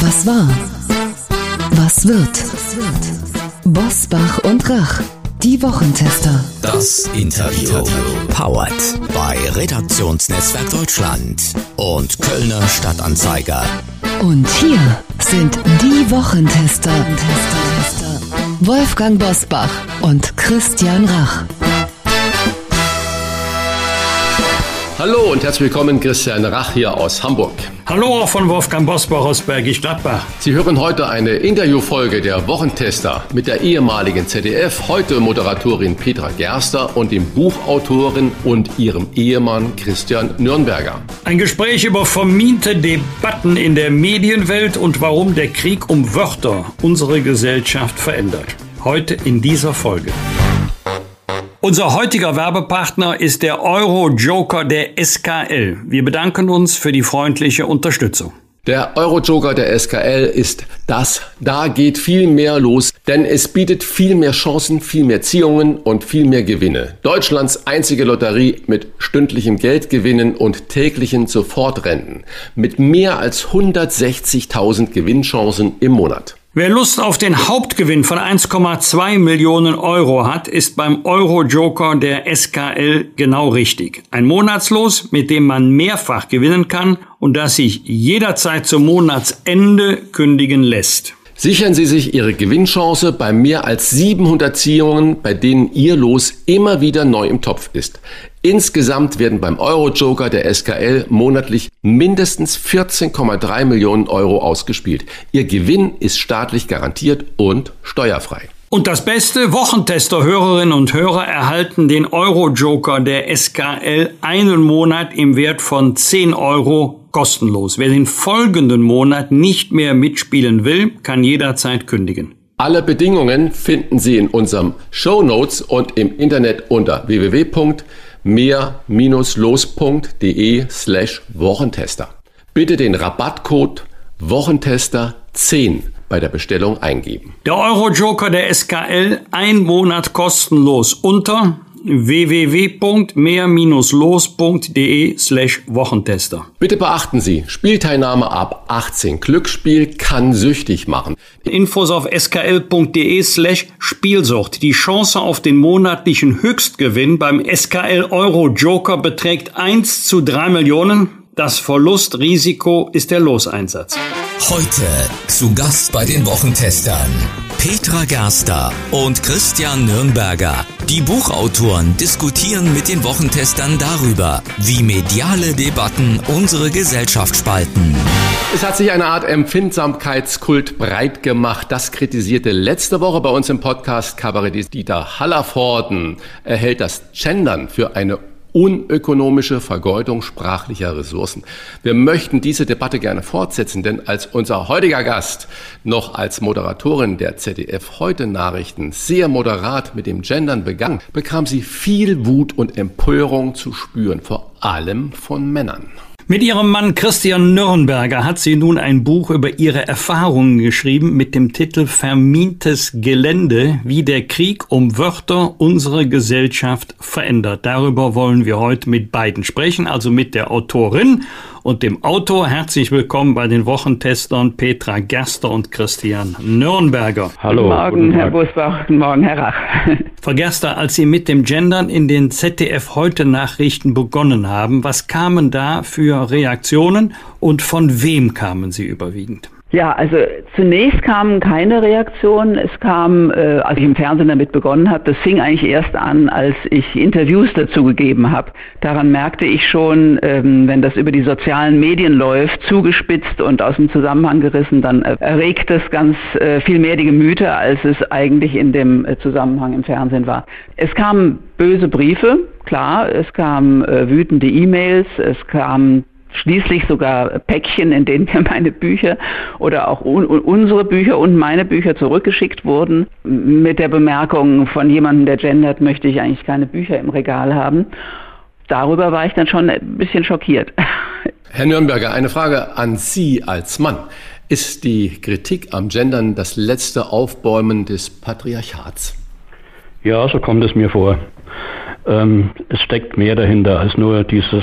Was war? Was wird? Bosbach und Rach, die Wochentester. Das Interview. Powered bei Redaktionsnetzwerk Deutschland und Kölner Stadtanzeiger. Und hier sind die Wochentester. Wolfgang Bosbach und Christian Rach. Hallo und herzlich willkommen, Christian Rach hier aus Hamburg. Hallo auch von Wolfgang Bosbach aus Bergisch Gladbach. Sie hören heute eine Interviewfolge der Wochentester mit der ehemaligen ZDF, heute Moderatorin Petra Gerster und dem Buchautoren und ihrem Ehemann Christian Nürnberger. Ein Gespräch über vermiente Debatten in der Medienwelt und warum der Krieg um Wörter unsere Gesellschaft verändert. Heute in dieser Folge. Unser heutiger Werbepartner ist der Euro-Joker der SKL. Wir bedanken uns für die freundliche Unterstützung. Der Euro-Joker der SKL ist das. Da geht viel mehr los, denn es bietet viel mehr Chancen, viel mehr Ziehungen und viel mehr Gewinne. Deutschlands einzige Lotterie mit stündlichem Geldgewinnen und täglichen Sofortrenten. Mit mehr als 160.000 Gewinnchancen im Monat. Wer Lust auf den Hauptgewinn von 1,2 Millionen Euro hat, ist beim Euro-Joker der SKL genau richtig. Ein Monatslos, mit dem man mehrfach gewinnen kann und das sich jederzeit zum Monatsende kündigen lässt. Sichern Sie sich Ihre Gewinnchance bei mehr als 700 Ziehungen, bei denen Ihr Los immer wieder neu im Topf ist. Insgesamt werden beim Euro-Joker der SKL monatlich mindestens 14,3 Millionen Euro ausgespielt. Ihr Gewinn ist staatlich garantiert und steuerfrei. Und das Beste, Wochentester-Hörerinnen und Hörer erhalten den Euro-Joker der SKL einen Monat im Wert von 10 Euro kostenlos. Wer den folgenden Monat nicht mehr mitspielen will, kann jederzeit kündigen. Alle Bedingungen finden Sie in unseren Shownotes und im Internet unter www.mehr-los.de/Wochentester. Bitte den Rabattcode Wochentester10 bei der Bestellung eingeben. Der Euro-Joker der SKL, ein Monat kostenlos unter www.mehr-los.de/Wochentester. Bitte beachten Sie, Spielteilnahme ab 18. Glücksspiel kann süchtig machen. Infos auf skl.de/Spielsucht. Die Chance auf den monatlichen Höchstgewinn beim SKL Euro-Joker beträgt 1:3 Millionen. Das Verlustrisiko ist der Loseinsatz. Heute zu Gast bei den Wochentestern Petra Gerster und Christian Nürnberger. Die Buchautoren diskutieren mit den Wochentestern darüber, wie mediale Debatten unsere Gesellschaft spalten. Es hat sich eine Art Empfindsamkeitskult breit gemacht. Das kritisierte letzte Woche bei uns im Podcast Kabarettist Dieter Hallervorden. Er hält das Gendern für eine unökonomische Vergeudung sprachlicher Ressourcen. Wir möchten diese Debatte gerne fortsetzen, denn als unser heutiger Gast noch als Moderatorin der ZDF-Heute-Nachrichten sehr moderat mit dem Gendern begann, bekam sie viel Wut und Empörung zu spüren, vor allem von Männern. Mit ihrem Mann Christian Nürnberger hat sie nun ein Buch über ihre Erfahrungen geschrieben mit dem Titel Vermintes Gelände, wie der Krieg um Wörter unsere Gesellschaft verändert. Darüber wollen wir heute mit beiden sprechen, also mit der Autorin und dem Autor. Herzlich willkommen bei den Wochentestern Petra Gerster und Christian Nürnberger. Hallo. Guten Morgen, Herr Bosbach. Guten Morgen, Herr Rach. Frau Gerster, als Sie mit dem Gendern in den ZDF-Heute-Nachrichten begonnen haben, was kamen da für Reaktionen und von wem kamen sie überwiegend? Ja, also zunächst kamen keine Reaktionen. Es kam, als ich im Fernsehen damit begonnen habe, das fing eigentlich erst an, als ich Interviews dazu gegeben habe. Daran merkte ich schon, wenn das über die sozialen Medien läuft, zugespitzt und aus dem Zusammenhang gerissen, dann erregt es ganz viel mehr die Gemüter, als es eigentlich in dem Zusammenhang im Fernsehen war. Es kamen böse Briefe, klar, es kamen wütende E-Mails, es kamen schließlich sogar Päckchen, in denen mir meine Bücher oder auch unsere Bücher und meine Bücher zurückgeschickt wurden, mit der Bemerkung, von jemandem, der gendert, möchte ich eigentlich keine Bücher im Regal haben. Darüber war ich dann schon ein bisschen schockiert. Herr Nürnberger, eine Frage an Sie als Mann. Ist die Kritik am Gendern das letzte Aufbäumen des Patriarchats? Ja, so kommt es mir vor. Es steckt mehr dahinter als nur dieses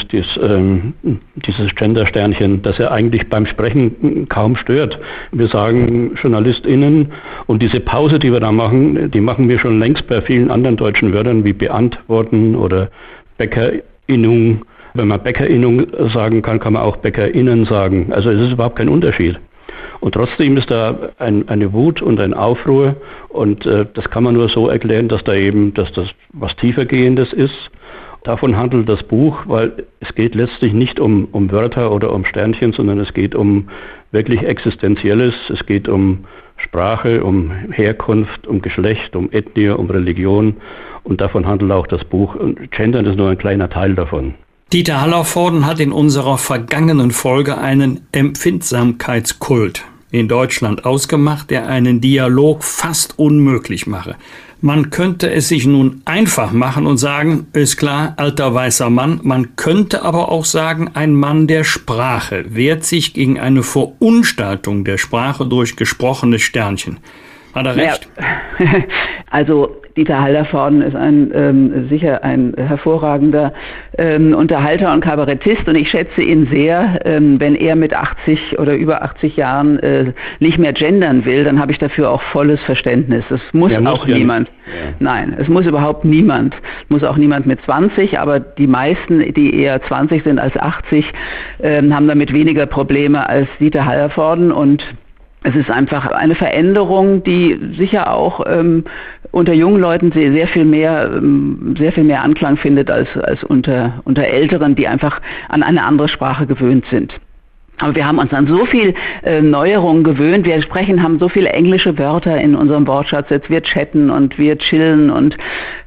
Gender-Sternchen, das ja eigentlich beim Sprechen kaum stört. Wir sagen JournalistInnen und diese Pause, die wir da machen, die machen wir schon längst bei vielen anderen deutschen Wörtern wie beantworten oder BäckerInnung. Wenn man BäckerInnung sagen kann, kann man auch BäckerInnen sagen. Also es ist überhaupt kein Unterschied. Und trotzdem ist da eine Wut und ein Aufruhr und das kann man nur so erklären, dass das was tiefergehendes ist. Davon handelt das Buch, weil es geht letztlich nicht um Wörter oder um Sternchen, sondern es geht um wirklich Existenzielles. Es geht um Sprache, um Herkunft, um Geschlecht, um Ethnie, um Religion und davon handelt auch das Buch. Und Gendern ist nur ein kleiner Teil davon. Dieter Hallervorden hat in unserer vergangenen Folge einen Empfindsamkeitskult in Deutschland ausgemacht, der einen Dialog fast unmöglich mache. Man könnte es sich nun einfach machen und sagen, ist klar, alter weißer Mann. Man könnte aber auch sagen, ein Mann der Sprache wehrt sich gegen eine Verunstaltung der Sprache durch gesprochenes Sternchen. Hat er recht? Ja. Also Dieter Hallervorden ist sicher ein hervorragender Unterhalter und Kabarettist und ich schätze ihn sehr. Wenn er mit 80 oder über 80 Jahren nicht mehr gendern will, dann habe ich dafür auch volles Verständnis. Es muss auch niemand. Ja. Nein, es muss überhaupt niemand. Muss auch niemand mit 20, aber die meisten, die eher 20 sind als 80, haben damit weniger Probleme als Dieter Hallervorden und es ist einfach eine Veränderung, die sicher auch unter jungen Leuten sehr viel mehr Anklang findet als unter Älteren, die einfach an eine andere Sprache gewöhnt sind. Aber wir haben uns an so viel Neuerungen gewöhnt. Wir haben so viele englische Wörter in unserem Wortschatz. Jetzt wir chatten und wir chillen und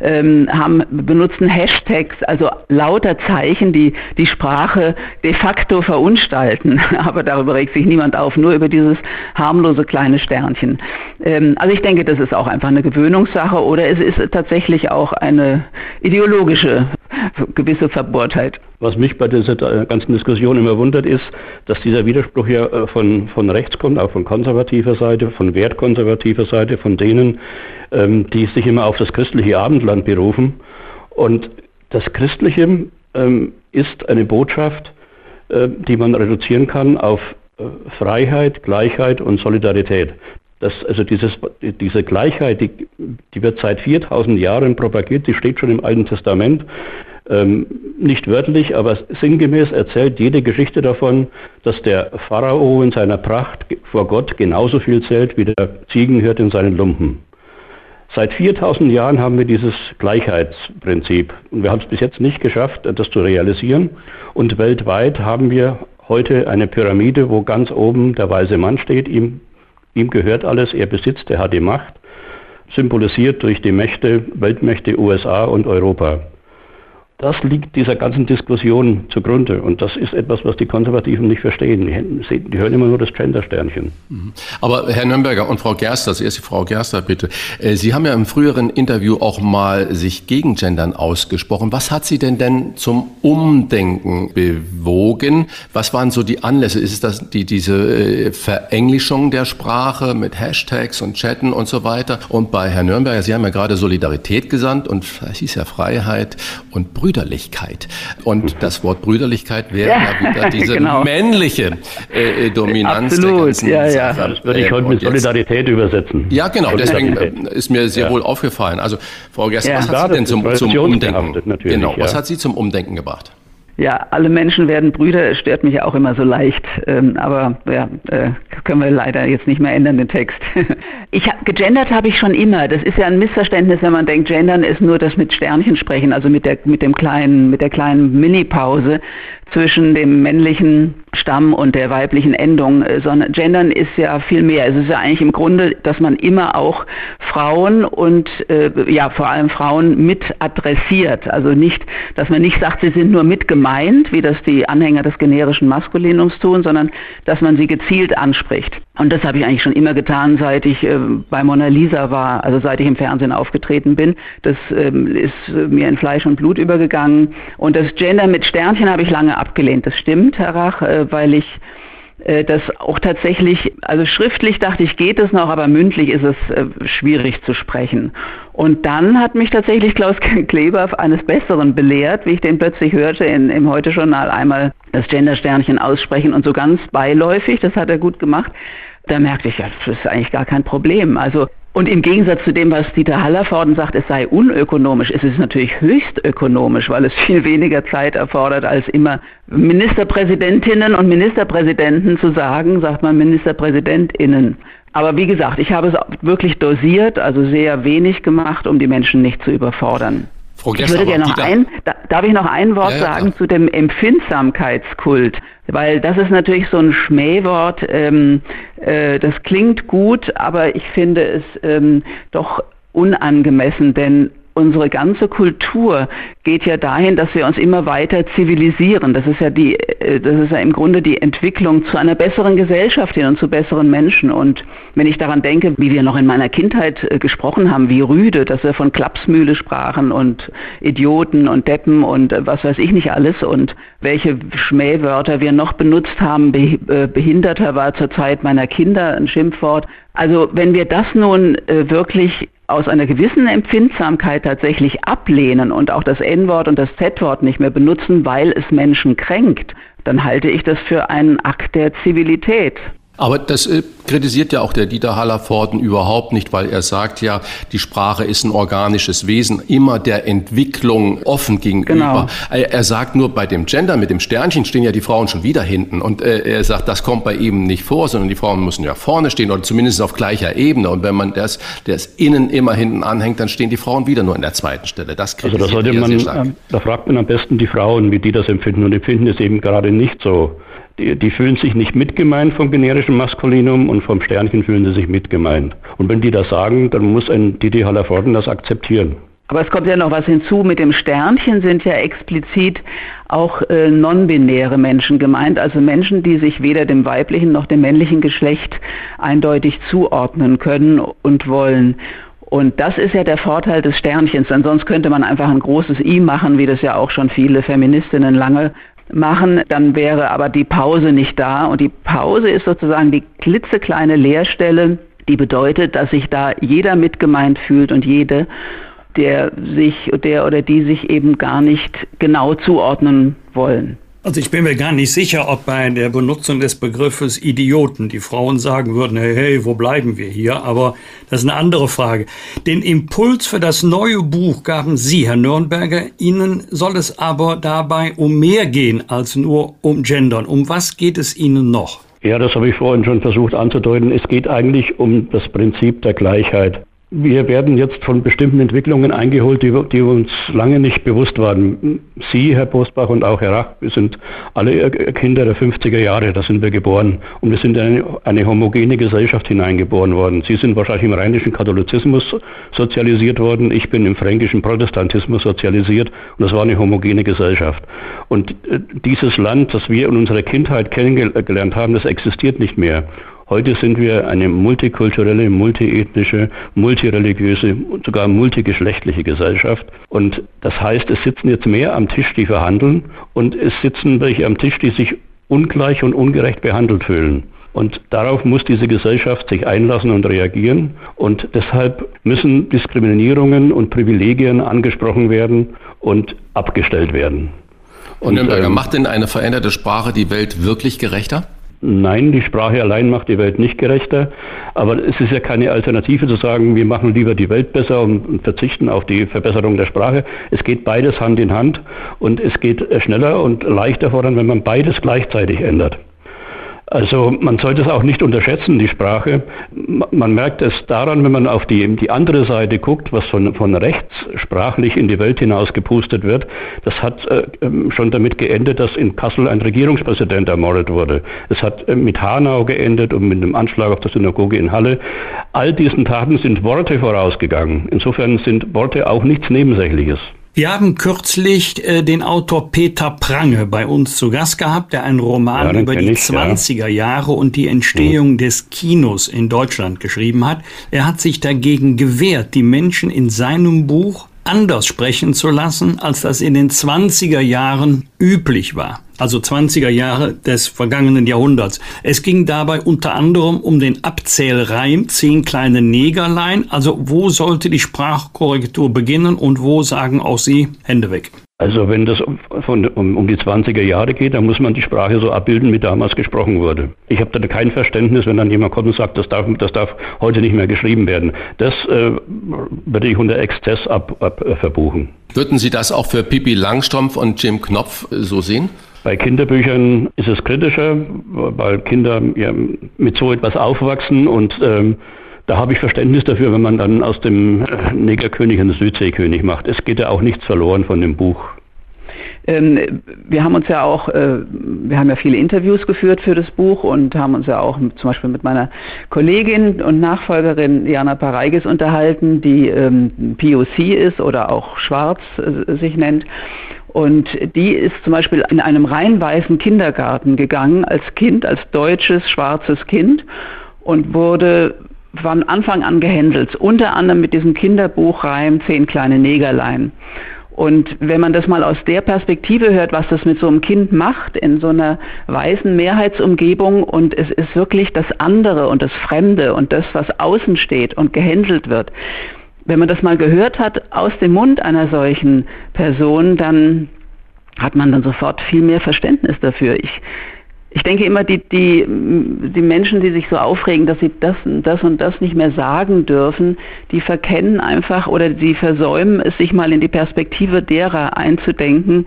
benutzen Hashtags, also lauter Zeichen, die die Sprache de facto verunstalten. Aber darüber regt sich niemand auf, nur über dieses harmlose kleine Sternchen. Also ich denke, das ist auch einfach eine Gewöhnungssache oder es ist tatsächlich auch eine ideologische gewisse Verbohrtheit. Was mich bei dieser ganzen Diskussion immer wundert, ist, dass dieser Widerspruch ja von rechts kommt, auch von konservativer Seite, von wertkonservativer Seite, von denen, die sich immer auf das christliche Abendland berufen. Und das Christliche ist eine Botschaft, die man reduzieren kann auf Freiheit, Gleichheit und Solidarität. Diese Gleichheit, die wird seit 4000 Jahren propagiert, die steht schon im Alten Testament. Nicht wörtlich, aber sinngemäß erzählt jede Geschichte davon, dass der Pharao in seiner Pracht vor Gott genauso viel zählt wie der Ziegenhirt in seinen Lumpen. Seit 4000 Jahren haben wir dieses Gleichheitsprinzip und wir haben es bis jetzt nicht geschafft, das zu realisieren. Und weltweit haben wir heute eine Pyramide, wo ganz oben der weise Mann steht, ihm gehört alles, er besitzt, er hat die Macht, symbolisiert durch die Weltmächte USA und Europa. Das liegt dieser ganzen Diskussion zugrunde und das ist etwas, was die Konservativen nicht verstehen. Die hören immer nur das Gender-Sternchen. Aber Herr Nürnberger und Frau Gerster, zuerst die Frau Gerster bitte. Sie haben ja im früheren Interview auch mal sich gegen Gendern ausgesprochen. Was hat Sie denn zum Umdenken bewogen? Was waren so die Anlässe? Ist es das diese Verenglischung der Sprache mit Hashtags und Chatten und so weiter? Und bei Herrn Nürnberger, Sie haben ja gerade Solidarität gesandt und es hieß ja Freiheit und Brüderlichkeit. Und das Wort Brüderlichkeit wäre ja wieder diese genau. Männliche Dominanz Absolut. Der ganzen Sache. Das würde ich heute mit Solidarität übersetzen. Ja, genau. Deswegen ist mir sehr wohl aufgefallen. Also, Frau Gerster, was hat Sie denn zum Umdenken? Genau. Was hat Sie zum Umdenken gebracht? Ja, alle Menschen werden Brüder, stört mich auch immer so leicht, aber können wir leider jetzt nicht mehr ändern, den Text. Gegendert habe ich schon immer, das ist ja ein Missverständnis, wenn man denkt, gendern ist nur das mit Sternchen sprechen, also mit der kleinen Mini-Pause zwischen dem männlichen Stamm und der weiblichen Endung, sondern gendern ist ja viel mehr. Es ist ja eigentlich im Grunde, dass man immer auch Frauen und vor allem Frauen mit adressiert. Also nicht, dass man nicht sagt, sie sind nur mit gemeint, wie das die Anhänger des generischen Maskulinums tun, sondern dass man sie gezielt anspricht. Und das habe ich eigentlich schon immer getan, seit ich bei Mona Lisa war, also seit ich im Fernsehen aufgetreten bin. Das ist mir in Fleisch und Blut übergegangen. Und das Gender mit Sternchen habe ich lange abgelehnt. Das stimmt, Herr Rach, weil ich das auch tatsächlich, also schriftlich dachte ich, geht es noch, aber mündlich ist es schwierig zu sprechen. Und dann hat mich tatsächlich Klaus Kleber eines Besseren belehrt, wie ich den plötzlich hörte im Heute-Journal einmal das Gender-Sternchen aussprechen und so ganz beiläufig, das hat er gut gemacht. Da merkte ich, ja, das ist eigentlich gar kein Problem. Also, und im Gegensatz zu dem, was Dieter Hallervorden sagt, es sei unökonomisch, ist es natürlich höchst ökonomisch, weil es viel weniger Zeit erfordert, als immer Ministerpräsidentinnen und Ministerpräsidenten zu sagen, sagt man Ministerpräsidentinnen. Aber wie gesagt, ich habe es wirklich dosiert, also sehr wenig gemacht, um die Menschen nicht zu überfordern. Frau Gerster, ich würde gerne darf ich noch ein Wort sagen zu dem Empfindsamkeitskult? Weil das ist natürlich so ein Schmähwort, das klingt gut, aber ich finde es doch unangemessen, denn unsere ganze Kultur geht ja dahin, dass wir uns immer weiter zivilisieren. Das ist ja im Grunde die Entwicklung zu einer besseren Gesellschaft hin und zu besseren Menschen. Und wenn ich daran denke, wie wir noch in meiner Kindheit gesprochen haben, wie rüde, dass wir von Klapsmühle sprachen und Idioten und Deppen und was weiß ich nicht alles und welche Schmähwörter wir noch benutzt haben. Behinderter war zur Zeit meiner Kinder ein Schimpfwort. Also wenn wir das nun wirklich aus einer gewissen Empfindsamkeit tatsächlich ablehnen und auch das N-Wort und das Z-Wort nicht mehr benutzen, weil es Menschen kränkt, dann halte ich das für einen Akt der Zivilität. Aber das kritisiert ja auch der Dieter Hallervorden überhaupt nicht, weil er sagt ja, die Sprache ist ein organisches Wesen, immer der Entwicklung offen gegenüber. Genau. Er sagt nur, bei dem Gender mit dem Sternchen stehen ja die Frauen schon wieder hinten. Und er sagt, das kommt bei ihm nicht vor, sondern die Frauen müssen ja vorne stehen oder zumindest auf gleicher Ebene. Und wenn man das innen immer hinten anhängt, dann stehen die Frauen wieder nur an der zweiten Stelle. Das kritisiert er sehr stark. Da fragt man am besten die Frauen, wie die das empfinden. Und die finden es eben gerade nicht so. Die fühlen sich nicht mitgemeint vom generischen Maskulinum und vom Sternchen fühlen sie sich mitgemeint. Und wenn die das sagen, dann muss ein Dieter Hallervorden das akzeptieren. Aber es kommt ja noch was hinzu. Mit dem Sternchen sind ja explizit auch non-binäre Menschen gemeint, also Menschen, die sich weder dem weiblichen noch dem männlichen Geschlecht eindeutig zuordnen können und wollen. Und das ist ja der Vorteil des Sternchens, denn sonst könnte man einfach ein großes I machen, wie das ja auch schon viele Feministinnen lange machen, dann wäre aber die Pause nicht da. Und die Pause ist sozusagen die klitzekleine Leerstelle, die bedeutet, dass sich da jeder mitgemeint fühlt und jede, der oder die sich eben gar nicht genau zuordnen wollen. Also ich bin mir gar nicht sicher, ob bei der Benutzung des Begriffes Idioten die Frauen sagen würden, hey, wo bleiben wir hier? Aber das ist eine andere Frage. Den Impuls für das neue Buch gaben Sie, Herr Nürnberger. Ihnen soll es aber dabei um mehr gehen als nur um Gendern. Um was geht es Ihnen noch? Ja, das habe ich vorhin schon versucht anzudeuten. Es geht eigentlich um das Prinzip der Gleichheit. Wir werden jetzt von bestimmten Entwicklungen eingeholt, die uns lange nicht bewusst waren. Sie, Herr Bosbach, und auch Herr Rach, wir sind alle Kinder der 50er Jahre, da sind wir geboren. Und wir sind in eine homogene Gesellschaft hineingeboren worden. Sie sind wahrscheinlich im rheinischen Katholizismus sozialisiert worden, ich bin im fränkischen Protestantismus sozialisiert und das war eine homogene Gesellschaft. Und dieses Land, das wir in unserer Kindheit kennengelernt haben, das existiert nicht mehr. Heute sind wir eine multikulturelle, multiethnische, multireligiöse und sogar multigeschlechtliche Gesellschaft. Und das heißt, es sitzen jetzt mehr am Tisch, die verhandeln, und es sitzen welche am Tisch, die sich ungleich und ungerecht behandelt fühlen. Und darauf muss diese Gesellschaft sich einlassen und reagieren. Und deshalb müssen Diskriminierungen und Privilegien angesprochen werden und abgestellt werden. Und Nürnberger, macht denn eine veränderte Sprache die Welt wirklich gerechter? Nein, die Sprache allein macht die Welt nicht gerechter, aber es ist ja keine Alternative zu sagen, wir machen lieber die Welt besser und verzichten auf die Verbesserung der Sprache. Es geht beides Hand in Hand und es geht schneller und leichter voran, wenn man beides gleichzeitig ändert. Also man sollte es auch nicht unterschätzen, die Sprache. Man merkt es daran, wenn man auf die andere Seite guckt, was von rechts sprachlich in die Welt hinaus gepustet wird. Das hat schon damit geendet, dass in Kassel ein Regierungspräsident ermordet wurde. Es hat mit Hanau geendet und mit dem Anschlag auf der Synagoge in Halle. All diesen Taten sind Worte vorausgegangen. Insofern sind Worte auch nichts Nebensächliches. Wir haben kürzlich den Autor Peter Prange bei uns zu Gast gehabt, der einen Roman über die 20er Jahre und die Entstehung des Kinos in Deutschland geschrieben hat. Er hat sich dagegen gewehrt, die Menschen in seinem Buch anders sprechen zu lassen, als das in den 20er Jahren üblich war. Also 20er Jahre des vergangenen Jahrhunderts. Es ging dabei unter anderem um den Abzählreim 10 kleine Negerlein. Also wo sollte die Sprachkorrektur beginnen und wo sagen auch Sie, Hände weg? Also wenn das um die 20er Jahre geht, dann muss man die Sprache so abbilden, wie damals gesprochen wurde. Ich habe da kein Verständnis, wenn dann jemand kommt und sagt, das darf heute nicht mehr geschrieben werden. Das würde ich unter Exzess verbuchen. Würden Sie das auch für Pippi Langstrumpf und Jim Knopf so sehen? Bei Kinderbüchern ist es kritischer, weil Kinder ja mit so etwas aufwachsen und da habe ich Verständnis dafür, wenn man dann aus dem Negerkönig einen Südseekönig macht. Es geht ja auch nichts verloren von dem Buch. Wir haben ja viele Interviews geführt für das Buch und haben uns ja auch zum Beispiel mit meiner Kollegin und Nachfolgerin Jana Pareigis unterhalten, die POC ist oder auch schwarz sich nennt. Und die ist zum Beispiel in einem rein weißen Kindergarten gegangen als Kind, als deutsches, schwarzes Kind und wurde von Anfang an gehänselt, unter anderem mit diesem Kinderbuchreim 10 kleine Negerlein. Und wenn man das mal aus der Perspektive hört, was das mit so einem Kind macht, in so einer weißen Mehrheitsumgebung und es ist wirklich das andere und das Fremde und das, was außen steht und gehänselt wird. Wenn man das mal gehört hat aus dem Mund einer solchen Person, dann hat man dann sofort viel mehr Verständnis dafür. Ich denke immer, die Menschen, die sich so aufregen, dass sie das und das nicht mehr sagen dürfen, die verkennen einfach oder sie versäumen es, sich mal in die Perspektive derer einzudenken,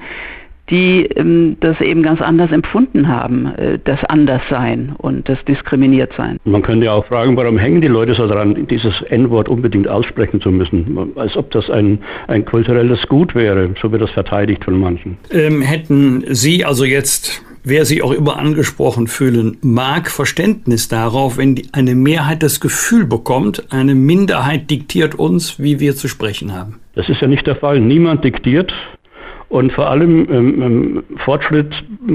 die das eben ganz anders empfunden haben, das Anderssein und das Diskriminiertsein. Man könnte ja auch fragen, warum hängen die Leute so daran, dieses N-Wort unbedingt aussprechen zu müssen, als ob das ein kulturelles Gut wäre, so wird das verteidigt von manchen. Hätten Sie also jetzt, wer sich auch immer angesprochen fühlen mag, Verständnis darauf, wenn eine Mehrheit das Gefühl bekommt, eine Minderheit diktiert uns, wie wir zu sprechen haben? Das ist ja nicht der Fall. Niemand diktiert. Und vor allem Fortschritt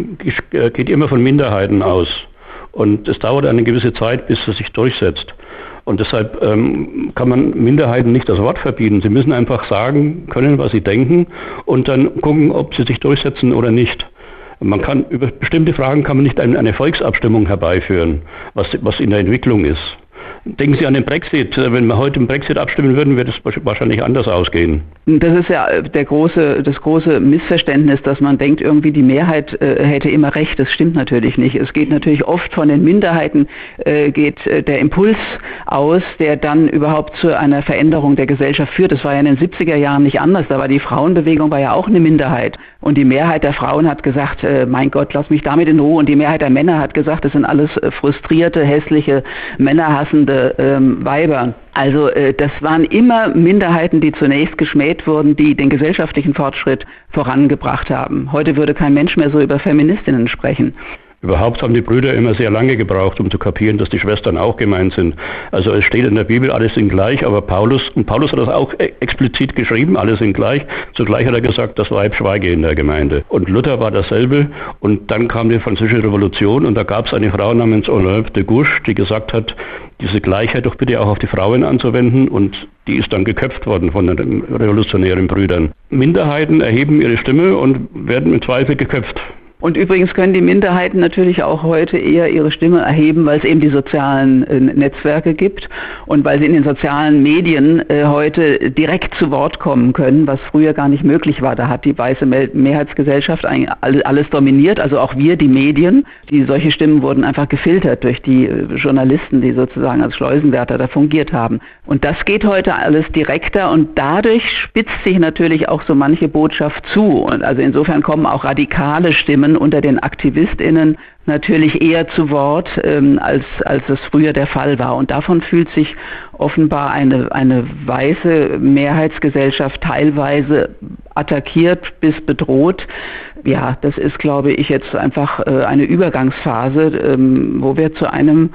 geht immer von Minderheiten aus. Und es dauert eine gewisse Zeit, bis es sich durchsetzt. Und deshalb kann man Minderheiten nicht das Wort verbieten. Sie müssen einfach sagen können, was sie denken und dann gucken, ob sie sich durchsetzen oder nicht. Man kann über bestimmte Fragen kann man nicht eine Volksabstimmung herbeiführen, was in der Entwicklung ist. Denken Sie an den Brexit. Wenn wir heute im Brexit abstimmen würden, würde es wahrscheinlich anders ausgehen. Das ist ja das große Missverständnis, dass man denkt, irgendwie die Mehrheit hätte immer recht. Das stimmt natürlich nicht. Es geht natürlich oft von den Minderheiten, geht der Impuls aus, der dann überhaupt zu einer Veränderung der Gesellschaft führt. Das war ja in den 70er Jahren nicht anders. Da war die Frauenbewegung ja auch eine Minderheit. Und die Mehrheit der Frauen hat gesagt, mein Gott, lass mich damit in Ruhe. Und die Mehrheit der Männer hat gesagt, das sind alles frustrierte, hässliche, männerhassende Weiber. Also das waren immer Minderheiten, die zunächst geschmäht wurden, die den gesellschaftlichen Fortschritt vorangebracht haben. Heute würde kein Mensch mehr so über Feministinnen sprechen. Überhaupt haben die Brüder immer sehr lange gebraucht, um zu kapieren, dass die Schwestern auch gemeint sind. Also es steht in der Bibel, alle sind gleich, aber Paulus hat das auch explizit geschrieben, alle sind gleich. Zugleich hat er gesagt, das Weib schweige in der Gemeinde. Und Luther war dasselbe und dann kam die Französische Revolution und da gab es eine Frau namens Olympe de Gouges, die gesagt hat, diese Gleichheit doch bitte auch auf die Frauen anzuwenden und die ist dann geköpft worden von den revolutionären Brüdern. Minderheiten erheben ihre Stimme und werden im Zweifel geköpft. Und übrigens können die Minderheiten natürlich auch heute eher ihre Stimme erheben, weil es eben die sozialen Netzwerke gibt und weil sie in den sozialen Medien heute direkt zu Wort kommen können, was früher gar nicht möglich war. Da hat die weiße Mehrheitsgesellschaft eigentlich alles dominiert, also auch wir, die Medien. Solche Stimmen wurden einfach gefiltert durch die Journalisten, die sozusagen als Schleusenwärter da fungiert haben. Und das geht heute alles direkter und dadurch spitzt sich natürlich auch so manche Botschaft zu. Und also insofern kommen auch radikale Stimmen unter den AktivistInnen natürlich eher zu Wort, als es früher der Fall war. Und davon fühlt sich offenbar eine weiße Mehrheitsgesellschaft teilweise attackiert bis bedroht. Ja, das ist, glaube ich, jetzt einfach eine Übergangsphase, wo wir zu einem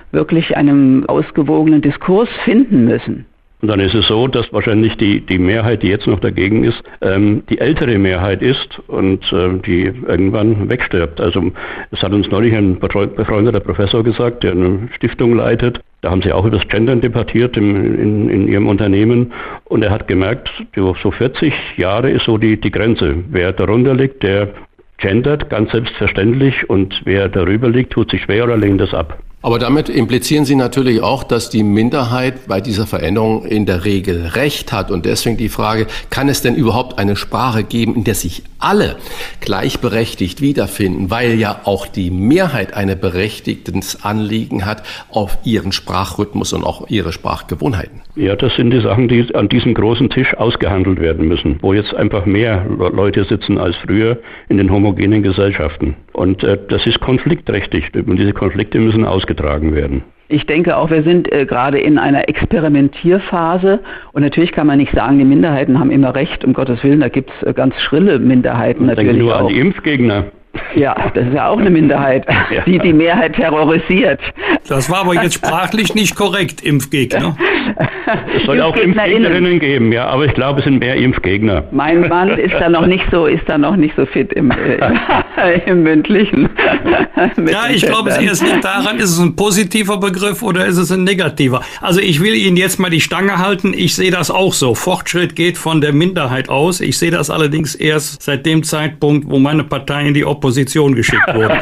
ausgewogenen Diskurs finden müssen. Und dann ist es so, dass wahrscheinlich die Mehrheit, die jetzt noch dagegen ist, die ältere Mehrheit ist und die irgendwann wegstirbt. Also es hat uns neulich ein befreundeter Professor gesagt, der eine Stiftung leitet. Da haben sie auch über das Gendern debattiert in ihrem Unternehmen. Und er hat gemerkt, so 40 Jahre ist so die Grenze. Wer darunter liegt, der gendert, ganz selbstverständlich. Und wer darüber liegt, tut sich schwer oder lehnt es ab. Aber damit implizieren Sie natürlich auch, dass die Minderheit bei dieser Veränderung in der Regel Recht hat. Und deswegen die Frage, kann es denn überhaupt eine Sprache geben, in der sich alle gleichberechtigt wiederfinden, weil ja auch die Mehrheit ein berechtigtes Anliegen hat auf ihren Sprachrhythmus und auch ihre Sprachgewohnheiten? Ja, das sind die Sachen, die an diesem großen Tisch ausgehandelt werden müssen, wo jetzt einfach mehr Leute sitzen als früher in den homogenen Gesellschaften. Und das ist konfliktträchtig und diese Konflikte müssen ausgetragen werden. Ich denke auch, wir sind gerade in einer Experimentierphase und natürlich kann man nicht sagen, die Minderheiten haben immer recht, um Gottes Willen, da gibt es ganz schrille Minderheiten natürlich auch. Denke nur an die Impfgegner. Ja, das ist ja auch eine Minderheit, die die Mehrheit terrorisiert. Das war aber jetzt sprachlich nicht korrekt, Impfgegner. Es soll auch Impfgegnerinnen geben, ja, aber ich glaube, es sind mehr Impfgegner. Mein Mann ist da noch nicht so fit im Mündlichen. Ja, ich glaube, es erst nicht daran, ist es ein positiver Begriff oder ist es ein negativer? Also ich will Ihnen jetzt mal die Stange halten. Ich sehe das auch so. Fortschritt geht von der Minderheit aus. Ich sehe das allerdings erst seit dem Zeitpunkt, wo meine Partei in die Opposition geschickt wurde.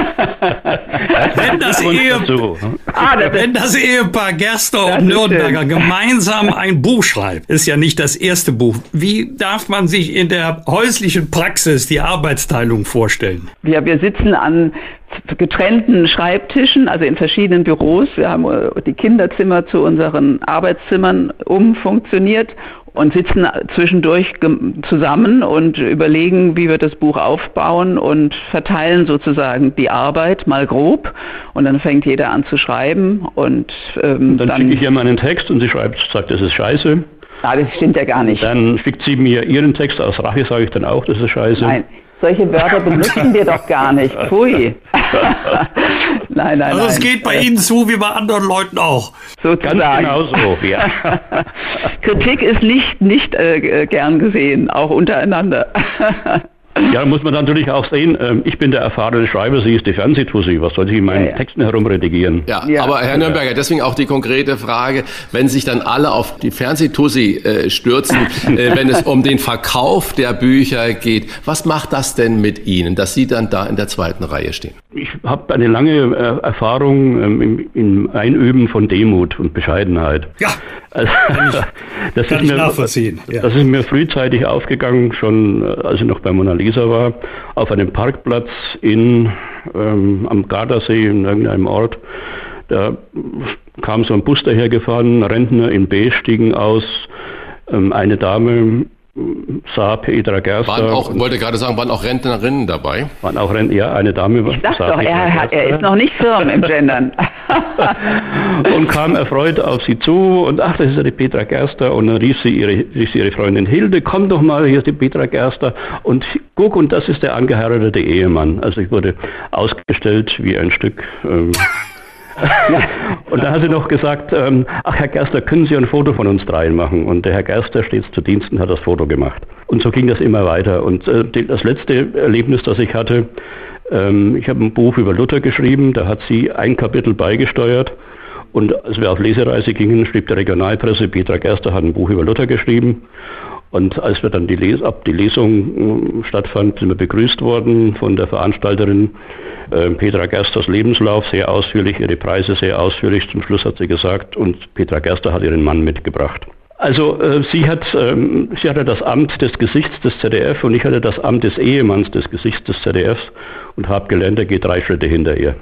Wenn das Ehepaar Gerster und Nürnberger gemeinsam ein Buch schreibt, ist ja nicht das erste Buch. Wie darf man sich in der häuslichen Praxis die Arbeitsteilung vorstellen? Wir sitzen an getrennten Schreibtischen, also in verschiedenen Büros. Wir haben die Kinderzimmer zu unseren Arbeitszimmern umfunktioniert und sitzen zwischendurch zusammen und überlegen, wie wir das Buch aufbauen und verteilen sozusagen die Arbeit mal grob und dann fängt jeder an zu schreiben und dann schicke ich ihr meinen Text und sie sagt, das ist scheiße. Ah, das stimmt ja gar nicht. Dann schickt sie mir ihren Text aus Rache, sage ich dann auch, das ist scheiße. Nein. Solche Wörter benutzen wir doch gar nicht. Pfui. Nein. Also es geht bei Ihnen zu wie bei anderen Leuten auch. Sozusagen. Ganz genau so, ja. Kritik ist nicht gern gesehen, auch untereinander. Ja, muss man natürlich auch sehen, ich bin der erfahrene Schreiber, sie ist die Fernsehtussi. Was soll ich in meinen Texten herumredigieren? Ja, aber Herr Nürnberger, deswegen auch die konkrete Frage, wenn sich dann alle auf die Fernsehtussi stürzen, wenn es um den Verkauf der Bücher geht, was macht das denn mit Ihnen, dass Sie dann da in der zweiten Reihe stehen? Ich habe eine lange Erfahrung im Einüben von Demut und Bescheidenheit. Ja, also, das kann ich nachvollziehen. Ja. Das ist mir frühzeitig aufgegangen, schon als ich noch bei Mona Lisa war, auf einem Parkplatz am Gardasee in irgendeinem Ort. Da kam so ein Bus dahergefahren, Rentner in B stiegen aus, eine Dame sah Petra Gerster. Wollte gerade sagen, waren auch Rentnerinnen dabei? Waren auch ja, eine Dame. Ich sag doch, er ist noch nicht firm im Gendern. Und kam erfreut auf sie zu und ach, das ist ja die Petra Gerster. Und dann rief sie ihre Freundin Hilde, komm doch mal, hier ist die Petra Gerster. Und guck, und das ist der angeheiratete Ehemann. Also ich wurde ausgestellt wie ein Stück... Und da hat sie noch gesagt, ach Herr Gerster, können Sie ein Foto von uns dreien machen? Und der Herr Gerster stets zu Diensten, hat das Foto gemacht. Und so ging das immer weiter. Und das letzte Erlebnis, das ich hatte, ich habe ein Buch über Luther geschrieben, da hat sie ein Kapitel beigesteuert. Und als wir auf Lesereise gingen, schrieb die Regionalpresse, Petra Gerster hat ein Buch über Luther geschrieben. Und als wir dann die Lesung stattfand, sind wir begrüßt worden von der Veranstalterin. Petra Gersters Lebenslauf sehr ausführlich, ihre Preise sehr ausführlich. Zum Schluss hat sie gesagt, und Petra Gerster hat ihren Mann mitgebracht. Also sie hatte das Amt des Gesichts des ZDF und ich hatte das Amt des Ehemanns des Gesichts des ZDFs und habe gelernt, er geht 3 Schritte hinter ihr.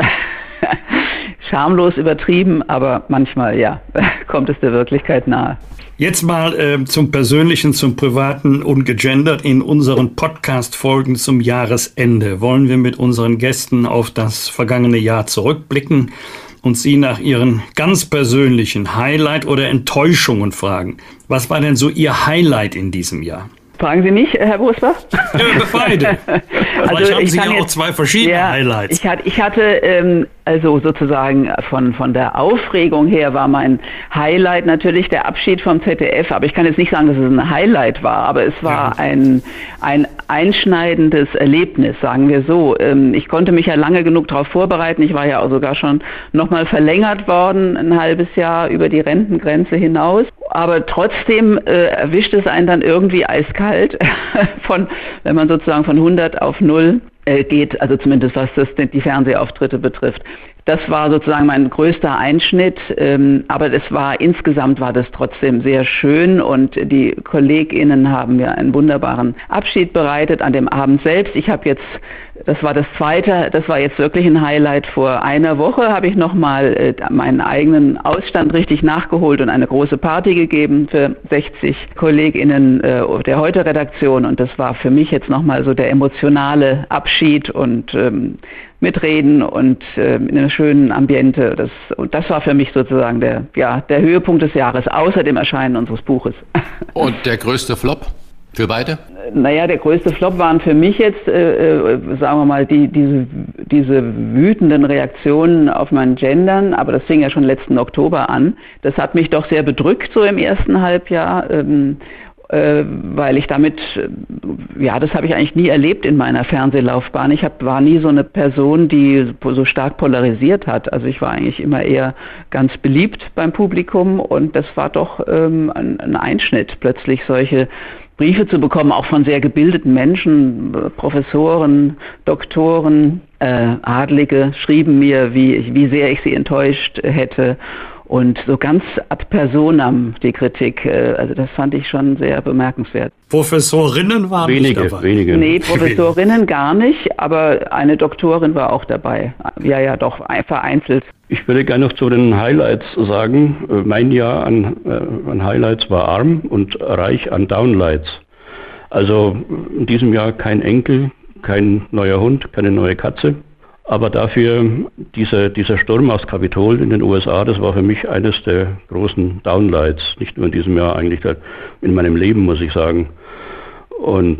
Schamlos übertrieben, aber manchmal, ja, kommt es der Wirklichkeit nahe. Jetzt mal zum Persönlichen, zum Privaten und gegendert. In unseren Podcast-Folgen zum Jahresende wollen wir mit unseren Gästen auf das vergangene Jahr zurückblicken und sie nach ihren ganz persönlichen Highlight oder Enttäuschungen fragen. Was war denn so Ihr Highlight in diesem Jahr? Fragen Sie mich, Herr Bosbach? Ja, beide. Also haben Sie ja auch zwei verschiedene Highlights. Ich hatte also sozusagen von der Aufregung her war mein Highlight natürlich der Abschied vom ZDF, aber ich kann jetzt nicht sagen, dass es ein Highlight war, aber es war ein einschneidendes Erlebnis, sagen wir so. Ich konnte mich ja lange genug darauf vorbereiten. Ich war ja auch sogar schon nochmal verlängert worden, ein halbes Jahr über die Rentengrenze hinaus. Aber trotzdem erwischt es einen dann irgendwie eiskalt, wenn man sozusagen von 100 auf 0 geht, also zumindest was die Fernsehauftritte betrifft. Das war sozusagen mein größter Einschnitt, aber insgesamt war das trotzdem sehr schön und die KollegInnen haben mir einen wunderbaren Abschied bereitet an dem Abend selbst. Das war jetzt wirklich ein Highlight. Vor einer Woche habe ich nochmal meinen eigenen Ausstand richtig nachgeholt und eine große Party gegeben für 60 KollegInnen der Heute-Redaktion und das war für mich jetzt nochmal so der emotionale Abschied und mitreden und in einem schönen Ambiente. Das war für mich sozusagen der Höhepunkt des Jahres, außer dem Erscheinen unseres Buches. Und der größte Flop für beide? Naja, der größte Flop waren für mich jetzt, sagen wir mal, diese wütenden Reaktionen auf mein Gendern, aber das fing ja schon letzten Oktober an. Das hat mich doch sehr bedrückt so im ersten Halbjahr. Weil ich damit, das habe ich eigentlich nie erlebt in meiner Fernsehlaufbahn. Ich war nie so eine Person, die so stark polarisiert hat. Also ich war eigentlich immer eher ganz beliebt beim Publikum und das war doch ein Einschnitt, plötzlich solche Briefe zu bekommen, auch von sehr gebildeten Menschen, Professoren, Doktoren, Adlige schrieben mir, wie sehr ich sie enttäuscht hätte. Und so ganz ad personam die Kritik, also das fand ich schon sehr bemerkenswert. Professorinnen waren nicht dabei? Wenige. Nee, Professorinnen gar nicht, aber eine Doktorin war auch dabei. Ja, doch, vereinzelt. Ich würde gerne noch zu den Highlights sagen. Mein Jahr an Highlights war arm und reich an Downlights. Also in diesem Jahr kein Enkel, kein neuer Hund, keine neue Katze. Aber dafür dieser Sturm aufs Kapitol in den USA, das war für mich eines der großen Downlights. Nicht nur in diesem Jahr, eigentlich in meinem Leben, muss ich sagen. Und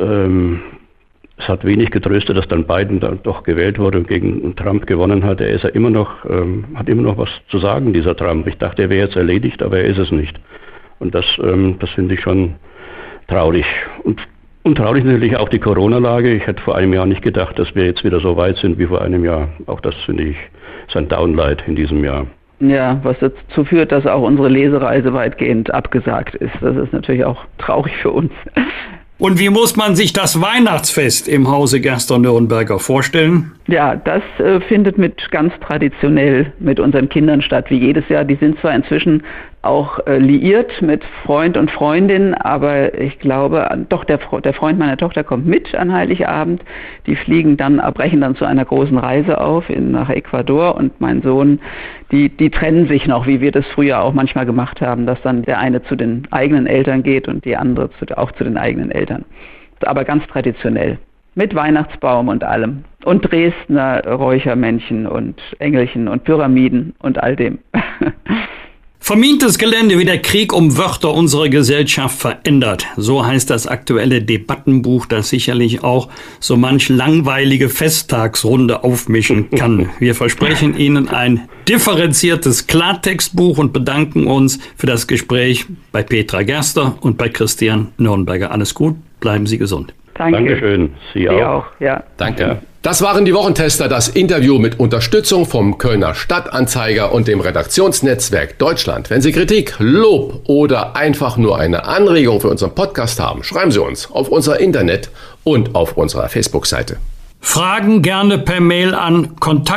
es hat wenig getröstet, dass dann Biden dann doch gewählt wurde und gegen Trump gewonnen hat. Er ist ja hat immer noch was zu sagen, dieser Trump. Ich dachte, er wäre jetzt erledigt, aber er ist es nicht. Und das finde ich schon traurig. Und traurig natürlich auch die Corona-Lage. Ich hätte vor einem Jahr nicht gedacht, dass wir jetzt wieder so weit sind wie vor einem Jahr. Auch das finde ich ist ein Downlight in diesem Jahr. Ja, was dazu führt, dass auch unsere Lesereise weitgehend abgesagt ist. Das ist natürlich auch traurig für uns. Und wie muss man sich das Weihnachtsfest im Hause Gerster-Nürnberger vorstellen? Ja, das findet ganz traditionell mit unseren Kindern statt, wie jedes Jahr. Die sind zwar inzwischen auch liiert mit Freund und Freundin, aber ich glaube, doch der Freund meiner Tochter kommt mit an Heiligabend. Die brechen dann zu einer großen Reise auf nach Ecuador und mein Sohn, die trennen sich noch, wie wir das früher auch manchmal gemacht haben, dass dann der eine zu den eigenen Eltern geht und die andere auch zu den eigenen Eltern. Aber ganz traditionell. Mit Weihnachtsbaum und allem. Und Dresdner Räuchermännchen und Engelchen und Pyramiden und all dem. Vermintes Gelände, wie der Krieg um Wörter unsere Gesellschaft verändert. So heißt das aktuelle Debattenbuch, das sicherlich auch so manch langweilige Festtagsrunde aufmischen kann. Wir versprechen Ihnen ein differenziertes Klartextbuch und bedanken uns für das Gespräch bei Petra Gerster und bei Christian Nürnberger. Alles gut, bleiben Sie gesund. Danke. Dankeschön. Sie auch. Ja. Danke. Ja. Das waren die Wochentester, das Interview mit Unterstützung vom Kölner Stadtanzeiger und dem Redaktionsnetzwerk Deutschland. Wenn Sie Kritik, Lob oder einfach nur eine Anregung für unseren Podcast haben, schreiben Sie uns auf unser Internet und auf unserer Facebook-Seite. Fragen gerne per Mail an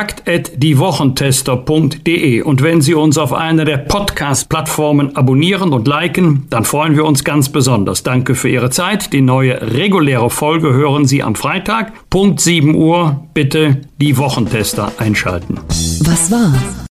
kontakt@diewochentester.de. Und wenn Sie uns auf einer der Podcast-Plattformen abonnieren und liken, dann freuen wir uns ganz besonders. Danke für Ihre Zeit. Die neue reguläre Folge hören Sie am Freitag, Punkt 7 Uhr. Bitte die Wochentester einschalten. Was war?